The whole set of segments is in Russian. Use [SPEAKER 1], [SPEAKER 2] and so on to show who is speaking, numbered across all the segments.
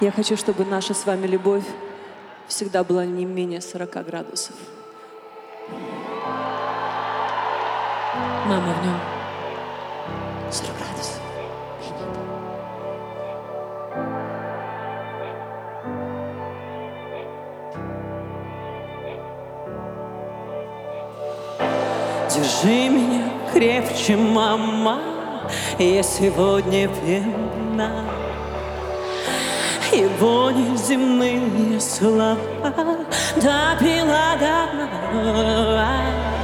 [SPEAKER 1] Я хочу, чтобы наша с вами любовь всегда была не менее 40 градусов. Мама, в нем 40 градусов.
[SPEAKER 2] Держи меня крепче, мама, я сегодня пьяна. Его неземные слова допила до дна.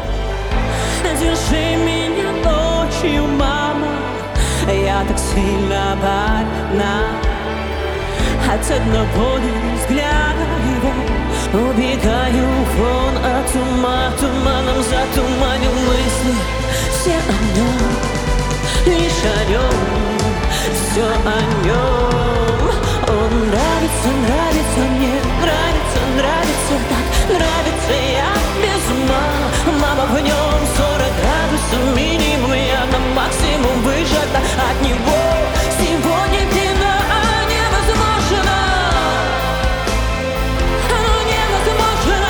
[SPEAKER 2] Держи меня ночью, мама, я так сильно больна. От одного взгляда его убегаю вон от ума. Туманом затуманил мысли, все о нем, лишь о нем, все о нем. Он нравится, нравится мне, нравится, нравится так, нравится я без ума. Мама, в нем 40 градусов минимум, я на максимум выжата от него. Сегодня пьяна, невозможно, невозможно,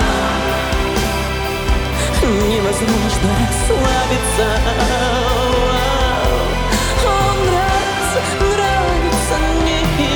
[SPEAKER 2] невозможно расслабиться. Он нравится, нравится мне.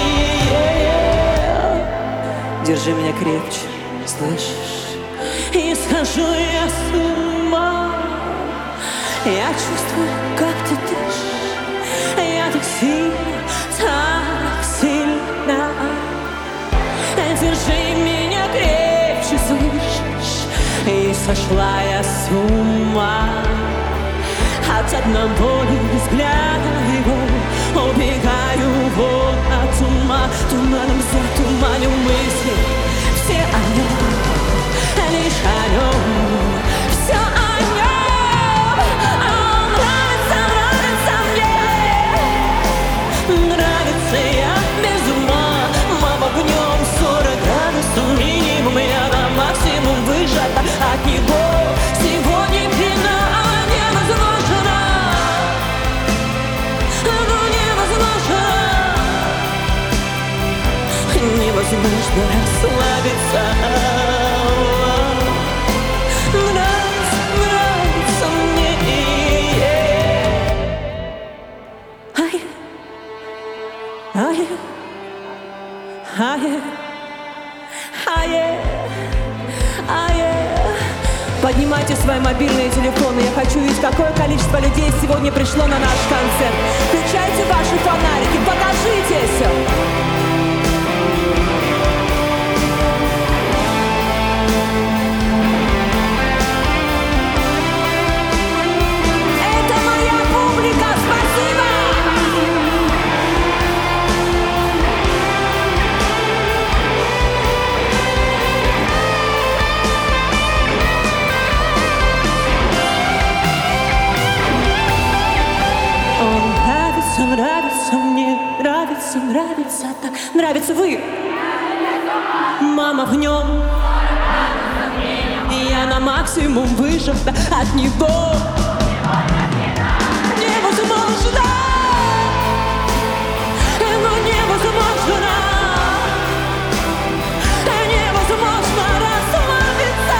[SPEAKER 2] Держи меня крепче, слышишь? И схожу я с ума. Я чувствую, как ты дышишь. Я так сильно, так сильно. Держи меня крепче, слышишь? И сошла я с ума. От одного взгляда его убегаю вон от ума. Туманом затуманил мысли, все о нем, лишь о нем, все о нем. Он нравится, нравится мне, нравится я без ума. Мама, в нем 40 градусов минимум, я на максимум выжата от него. Сегодня пьяна, невозможно, невозможно расслабиться. Нравится, нравится мне.
[SPEAKER 1] Поднимайте свои мобильные телефоны. Я хочу видеть, какое количество людей сегодня пришло на наш концерт. Включайте ваши фонарики, покажитесь.
[SPEAKER 2] Нравится мне, нравится, нравится так. Нравится вы? Мама, в нем я на максимум выжата от него. Невозможно, невозможно, невозможно расслабиться.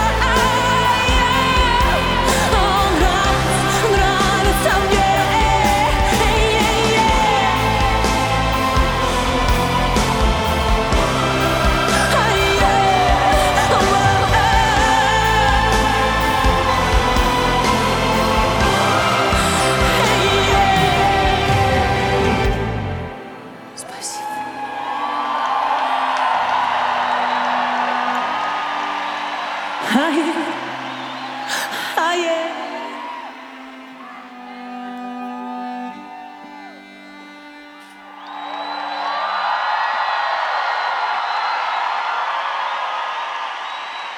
[SPEAKER 2] Он нравится, нравится мне.
[SPEAKER 1] Спасибо.